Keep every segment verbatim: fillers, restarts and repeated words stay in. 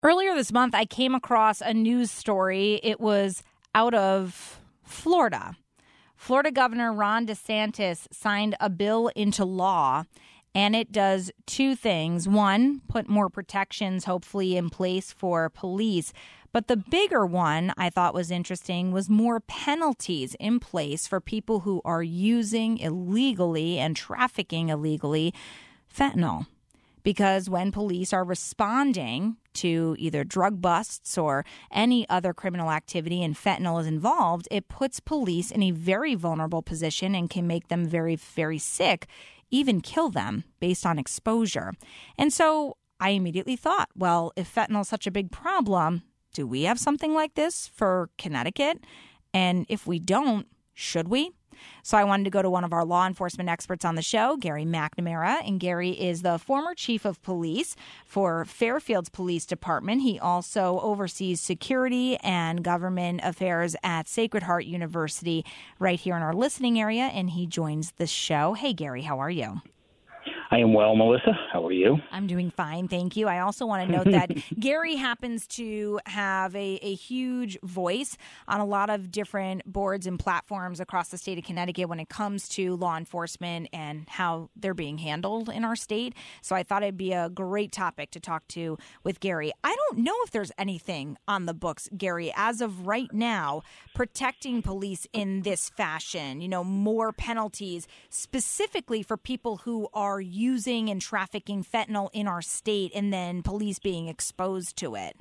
Earlier this month, I came across a news story. It was out of Florida. Florida Governor Ron DeSantis signed a bill into law, and it does two things. One, put more protections, hopefully, in place for police. But the bigger one I thought was interesting was more penalties in place for people who are using illegally and trafficking illegally fentanyl. Because when police are responding to either drug busts or any other criminal activity and fentanyl is involved, it puts police in a very vulnerable position and can make them very, very sick, even kill them based on exposure. And so I immediately thought, well, if fentanyl is such a big problem, do we have something like this for Connecticut? And if we don't, should we? So I wanted to go to one of our law enforcement experts on the show, Gary McNamara. And Gary is the former chief of police for Fairfield's Police Department. He also oversees security and government affairs at Sacred Heart University right here in our listening area. And he joins the show. Hey, Gary, how are you? I am well, Melissa. How are you? I'm doing fine, thank you. I also want to note that Gary happens to have a, a huge voice on a lot of different boards and platforms across the state of Connecticut when it comes to law enforcement and how they're being handled in our state. So I thought it'd be a great topic to talk to with Gary. I don't know if there's anything on the books, Gary, as of right now, protecting police in this fashion, you know, more penalties specifically for people who are using and trafficking fentanyl in our state and then police being exposed to it.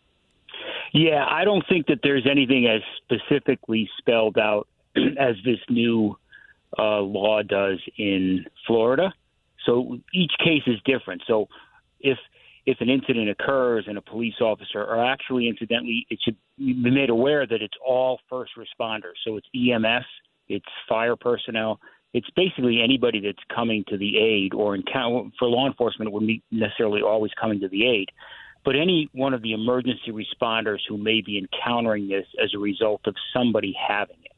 Yeah, I don't think that there's anything as specifically spelled out as this new uh, law does in Florida. So each case is different. So if if an incident occurs and a police officer, or actually incidentally, it should be made aware that it's all first responders. So it's E M S, it's fire personnel. It's basically anybody that's coming to the aid, or in, for law enforcement, it wouldn't be necessarily always coming to the aid, but any one of the emergency responders who may be encountering this as a result of somebody having it.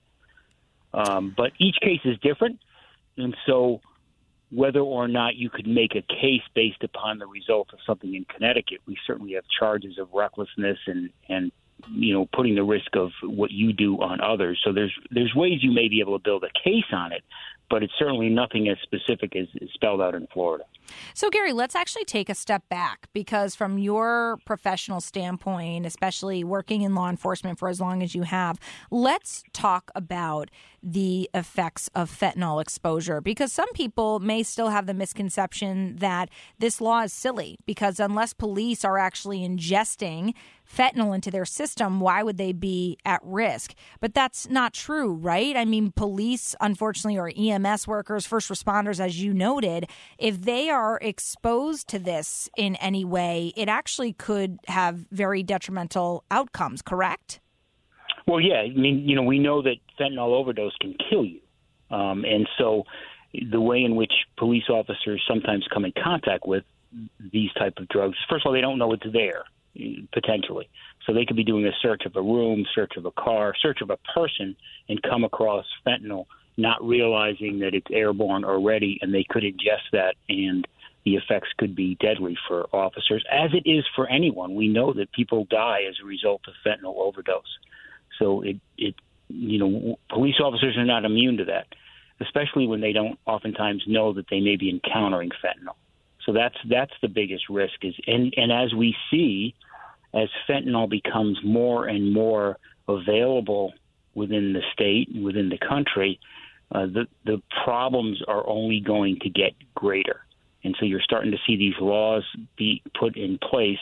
Um, but each case is different, and so whether or not you could make a case based upon the result of something in Connecticut, we certainly have charges of recklessness and, and you know, putting the risk of what you do on others. So there's there's ways you may be able to build a case on it, but it's certainly nothing as specific as is spelled out in Florida. So, Gary, let's actually take a step back, because from your professional standpoint, especially working in law enforcement for as long as you have, let's talk about the effects of fentanyl exposure, because some people may still have the misconception that this law is silly, because unless police are actually ingesting fentanyl into their system, why would they be at risk? But that's not true, right? I mean, police, unfortunately, or E M S workers, first responders, as you noted, if they are exposed to this in any way, it actually could have very detrimental outcomes, correct? Well, yeah. I mean, you know, we know that fentanyl overdose can kill you. Um, and so the way in which police officers sometimes come in contact with these type of drugs, first of all, they don't know it's there, potentially. So they could be doing a search of a room, search of a car, search of a person, and come across fentanyl, not realizing that it's airborne already, and they could ingest that, and the effects could be deadly for officers, as it is for anyone. We know that people die as a result of fentanyl overdose. So it, it, you know, police officers are not immune to that, especially when they don't oftentimes know that they may be encountering fentanyl. So that's that's the biggest risk. Is and, and as we see, as fentanyl becomes more and more available within the state and within the country, uh, the the problems are only going to get greater. And so you're starting to see these laws be put in place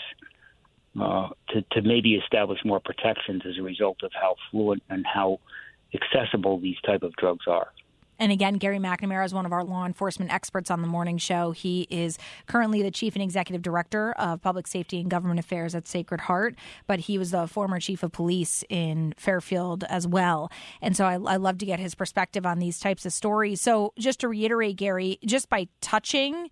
uh, to, to maybe establish more protections as a result of how fluent and how accessible these type of drugs are. And again, Gary McNamara is one of our law enforcement experts on the morning show. He is currently the chief and executive director of public safety and government affairs at Sacred Heart, but he was the former chief of police in Fairfield as well. And so I, I love to get his perspective on these types of stories. So just to reiterate, Gary, just by touching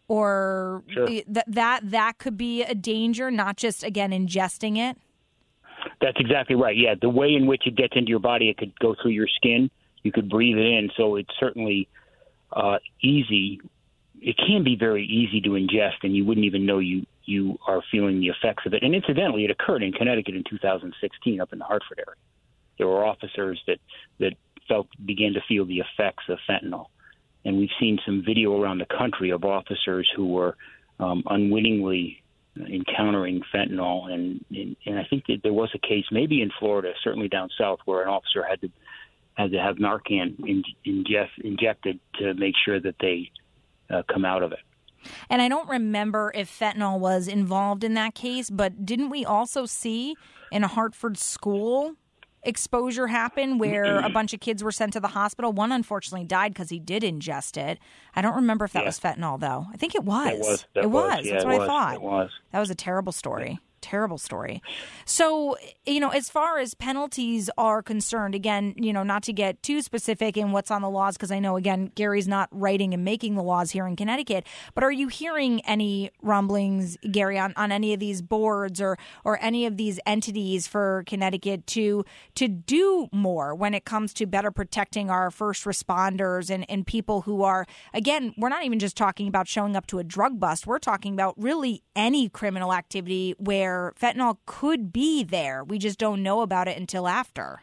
or sure. th- that that could be a danger, not just, again, ingesting it? That's exactly right. Yeah, the way in which it gets into your body, it could go through your skin. You could breathe it in, so it's certainly uh, easy. It can be very easy to ingest, and you wouldn't even know you, you are feeling the effects of it. And incidentally, it occurred in Connecticut in two thousand sixteen up in the Hartford area. There were officers that, that felt began to feel the effects of fentanyl. And we've seen some video around the country of officers who were um, unwittingly encountering fentanyl. And, and, and I think that there was a case, maybe in Florida, certainly down south, where an officer had to had to have Narcan in, ingest, injected to make sure that they uh, come out of it. And I don't remember if fentanyl was involved in that case, but didn't we also see in a Hartford school exposure happen where a bunch of kids were sent to the hospital? One unfortunately died because he did ingest it. I don't remember if that yeah. was fentanyl, though. I think it was. It was. That it was. was. Yeah, That's what it I thought. It was. That was a terrible story. Terrible story. So, you know, as far as penalties are concerned, again, you know, not to get too specific in what's on the laws, because I know, again, Gary's not writing and making the laws here in Connecticut, but are you hearing any rumblings, Gary, on, on any of these boards or or any of these entities for Connecticut to to do more when it comes to better protecting our first responders and, and people who are, again, we're not even just talking about showing up to a drug bust. We're talking about really any criminal activity where fentanyl could be there. We just don't know about it until after.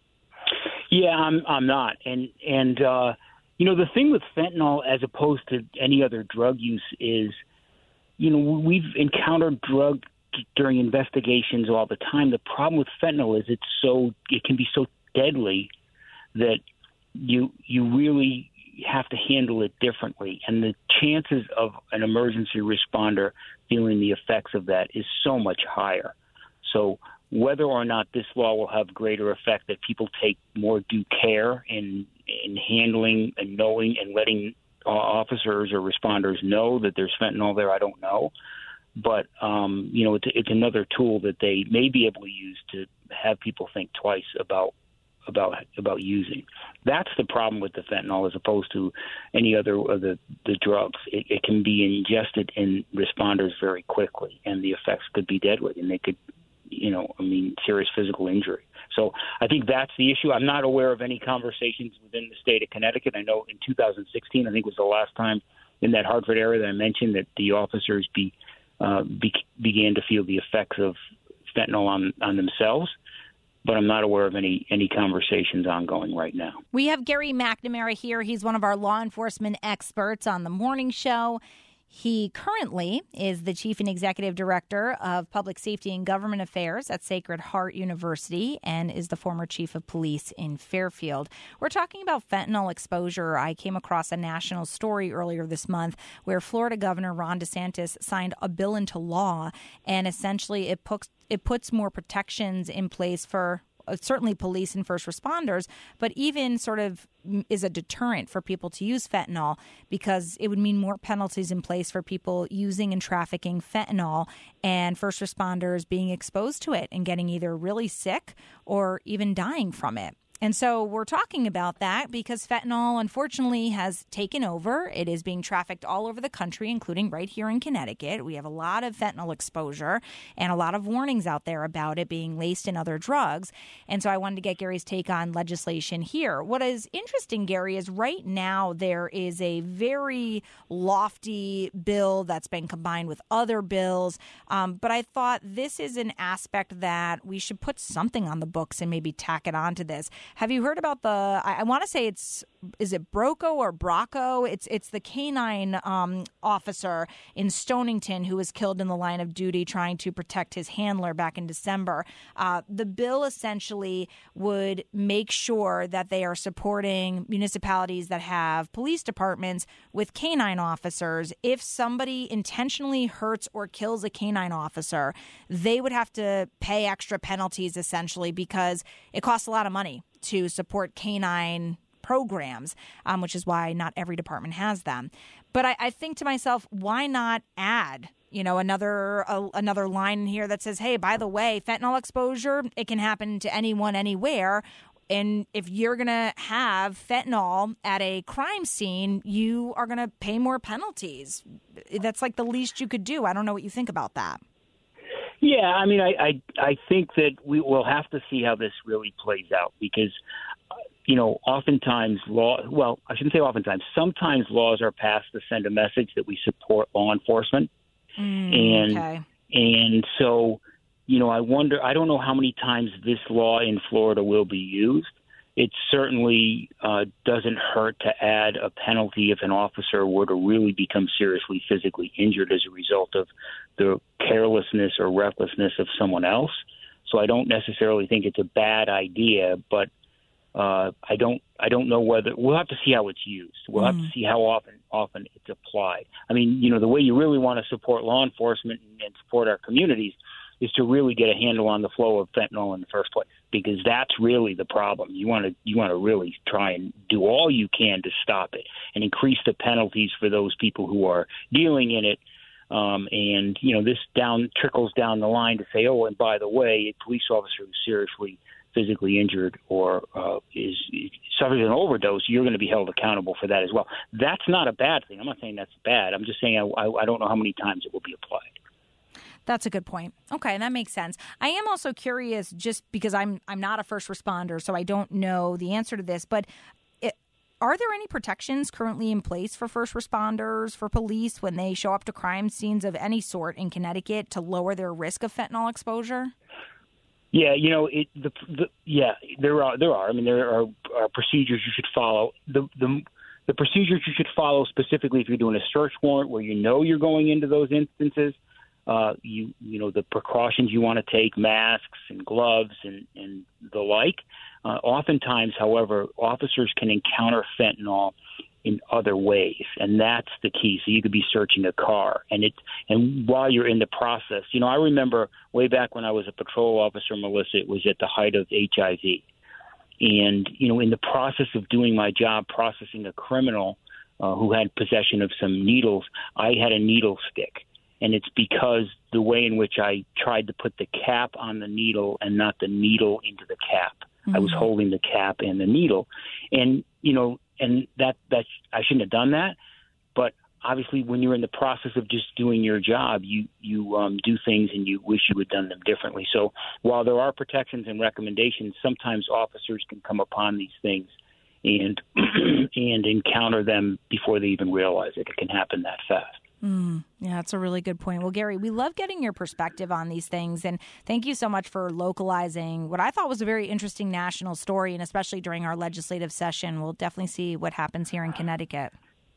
Yeah, I'm I'm not. And, and uh, you know, the thing with fentanyl as opposed to any other drug use is, you know, we've encountered drug during investigations all the time. The problem with fentanyl is it's so, it can be so deadly that you you really have to handle it differently. And the chances of an emergency responder feeling the effects of that is so much higher. So whether or not this law will have greater effect, that people take more due care in in handling and knowing and letting uh, officers or responders know that there's fentanyl there, I don't know. But, um, you know, it's, it's another tool that they may be able to use to have people think twice about about about using. That's the problem with the fentanyl as opposed to any other of the, the drugs. It, it can be ingested in responders very quickly, and the effects could be deadly, and they could, you know, I mean, serious physical injury. So I think that's the issue. I'm not aware of any conversations within the state of Connecticut. I know in two thousand sixteen, I think was the last time in that Hartford area that I mentioned that the officers be, uh, be, began to feel the effects of fentanyl on, on themselves. But I'm not aware of any any conversations ongoing right now. We have Gary McNamara here. He's one of our law enforcement experts on the morning show. He currently is the Chief and Executive Director of Public Safety and Government Affairs at Sacred Heart University and is the former Chief of Police in Fairfield. We're talking about fentanyl exposure. I came across a national story earlier this month where Florida Governor Ron DeSantis signed a bill into law, and essentially it puts it puts more protections in place for certainly police and first responders, but even sort of is a deterrent for people to use fentanyl because it would mean more penalties in place for people using and trafficking fentanyl and first responders being exposed to it and getting either really sick or even dying from it. And so we're talking about that because fentanyl, unfortunately, has taken over. It is being trafficked all over the country, including right here in Connecticut. We have a lot of fentanyl exposure and a lot of warnings out there about it being laced in other drugs. And so I wanted to get Gary's take on legislation here. What is interesting, Gary, is right now there is a very lofty bill that's been combined with other bills. Um, but I thought this is an aspect that we should put something on the books and maybe tack it onto this. Have you heard about the, I, I want to say it's, is it Broco or Bracco? It's it's the canine um, officer in Stonington who was killed in the line of duty trying to protect his handler back in December. Uh, the bill essentially would make sure that they are supporting municipalities that have police departments with canine officers. If somebody intentionally hurts or kills a canine officer, they would have to pay extra penalties essentially because it costs a lot of money to support canine programs, um, which is why not every department has them. But I, I think to myself, why not add, you know, another uh, another line in here that says, hey, by the way, fentanyl exposure, it can happen to anyone, anywhere. And if you're going to have fentanyl at a crime scene, you are going to pay more penalties. That's like the least you could do. I don't know what you think about that. Yeah, I mean, I, I I think that we will have to see how this really plays out because, you know, oftentimes law, well, I shouldn't say oftentimes, sometimes laws are passed to send a message that we support law enforcement. Mm, and okay. and so, you know, I wonder. I don't know how many times this law in Florida will be used. It certainly uh, doesn't hurt to add a penalty if an officer were to really become seriously physically injured as a result of the carelessness or recklessness of someone else. So I don't necessarily think it's a bad idea, but uh, I don't I don't know whether we'll have to see how it's used. We'll mm. have to see how often often it's applied. I mean, you know, the way you really want to support law enforcement and, and support our communities is to really get a handle on the flow of fentanyl in the first place, because that's really the problem. You want to you want to really try and do all you can to stop it and increase the penalties for those people who are dealing in it. Um, and, you know, this down trickles down the line to say, oh, and by the way, a police officer who's seriously physically injured or uh, is, is suffers an overdose, you're going to be held accountable for that as well. That's not a bad thing. I'm not saying that's bad. I'm just saying I, I, I don't know how many times it will be applied. That's a good point. Okay, that makes sense. I am also curious, just because I'm I'm not a first responder, so I don't know the answer to this, but it, are there any protections currently in place for first responders, for police, when they show up to crime scenes of any sort in Connecticut to lower their risk of fentanyl exposure? Yeah, you know, it. The, the yeah, there are there are. I mean, there are, are procedures you should follow. The the the procedures you should follow specifically if you're doing a search warrant where you know you're going into those instances. Uh, you you know, the precautions you want to take, masks and gloves and, and the like. Uh, oftentimes, however, officers can encounter fentanyl in other ways, and that's the key. So you could be searching a car, and it and while you're in the process, you know, I remember way back when I was a patrol officer, Melissa, it was at the height of H I V, and you know, in the process of doing my job, processing a criminal uh, who had possession of some needles, I had a needle stick. And it's because the way in which I tried to put the cap on the needle and not the needle into the cap. Mm-hmm. I was holding the cap and the needle. And, you know, and that, that I shouldn't have done that. But obviously when you're in the process of just doing your job, you, you um, do things and you wish you had done them differently. So while there are protections and recommendations, sometimes officers can come upon these things and and encounter them before they even realize it. It can happen that fast. Mm, yeah, that's a really good point. Well, Gary, we love getting your perspective on these things, and thank you so much for localizing what I thought was a very interesting national story, and especially during our legislative session. We'll definitely see what happens here in Connecticut.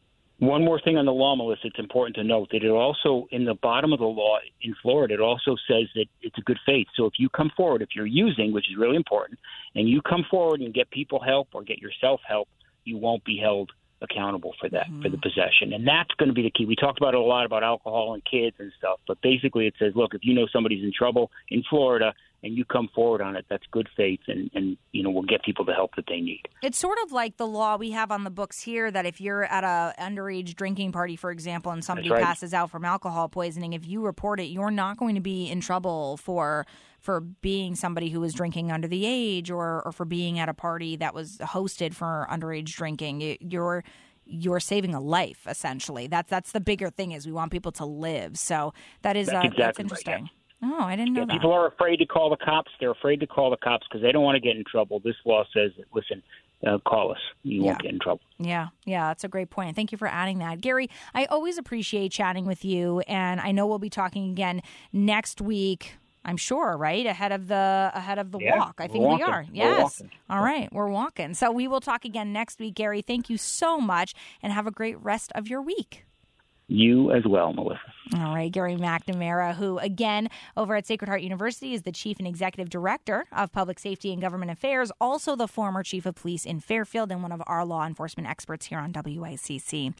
One more thing on the law, Melissa, it's important to note that it also, in the bottom of the law in Florida, it also says that it's a good faith. So if you come forward, if you're using, which is really important, and you come forward and get people help or get yourself help, you won't be held accountable for that, mm-hmm. for the possession. And that's going to be the key. We talked about it a lot about alcohol and kids and stuff, but basically it says, look, if you know somebody's in trouble in Florida and you come forward on it, that's good faith, and, and you know, we'll get people the help that they need. It's sort of like the law we have on the books here that if you're at a underage drinking party, for example, and somebody right. passes out from alcohol poisoning, if you report it, you're not going to be in trouble for for being somebody who was drinking under the age or, or for being at a party that was hosted for underage drinking. You're you're saving a life, essentially. That's that's the bigger thing, is we want people to live. So that is that's, uh, exactly that's interesting. Right, yeah. Oh, I didn't know yeah, that. People are afraid to call the cops. They're afraid to call the cops because they don't want to get in trouble. This law says, listen, uh, call us. You yeah. won't get in trouble. Yeah, yeah, that's a great point. Thank you for adding that. Gary, I always appreciate chatting with you, and I know we'll be talking again next week, I'm sure, right? Ahead of the ahead of the yeah, walk. I think walking. we are. We're Yes. walking. All right, we're walking. So we will talk again next week. Gary, thank you so much, and have a great rest of your week. You as well, Melissa. All right, Gary McNamara, who, again, over at Sacred Heart University is the Chief and Executive Director of Public Safety and Government Affairs, also the former Chief of Police in Fairfield and one of our law enforcement experts here on W I C C.